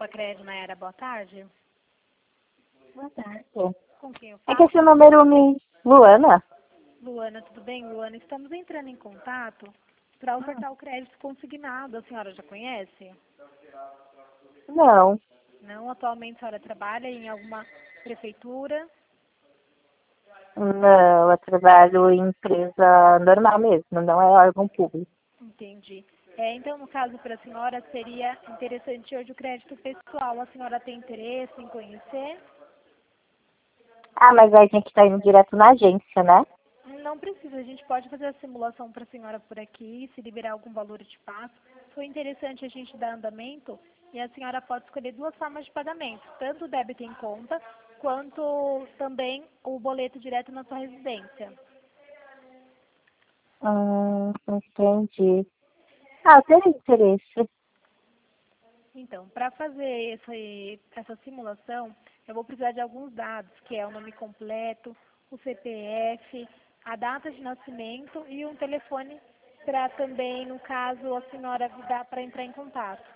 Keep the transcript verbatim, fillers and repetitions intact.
Crédito Nayara, boa tarde. Boa tarde. Com quem eu É falo? que esse número me... Luana? Luana, tudo bem? Luana, estamos entrando em contato para ofertar o crédito consignado. A senhora já conhece? Não. Não, atualmente a senhora trabalha em alguma prefeitura? Não, eu trabalho em empresa normal mesmo, não é órgão público. Entendi. É, então, no caso para a senhora, seria interessante hoje o crédito pessoal. A senhora tem interesse em conhecer? Ah, mas aí tem que estar indo direto na agência, né? Não precisa, a gente pode fazer a simulação para a senhora por aqui, se liberar algum valor eu te passo. Se for interessante a gente dar andamento e a senhora pode escolher duas formas de pagamento, tanto o débito em conta, quanto também o boleto direto na sua residência. Hum, entendi. Ah, eu teria interesse. Então, para fazer esse, essa simulação, eu vou precisar de alguns dados, que é o nome completo, o C P F, a data de nascimento e um telefone para também, no caso, a senhora dar para entrar em contato.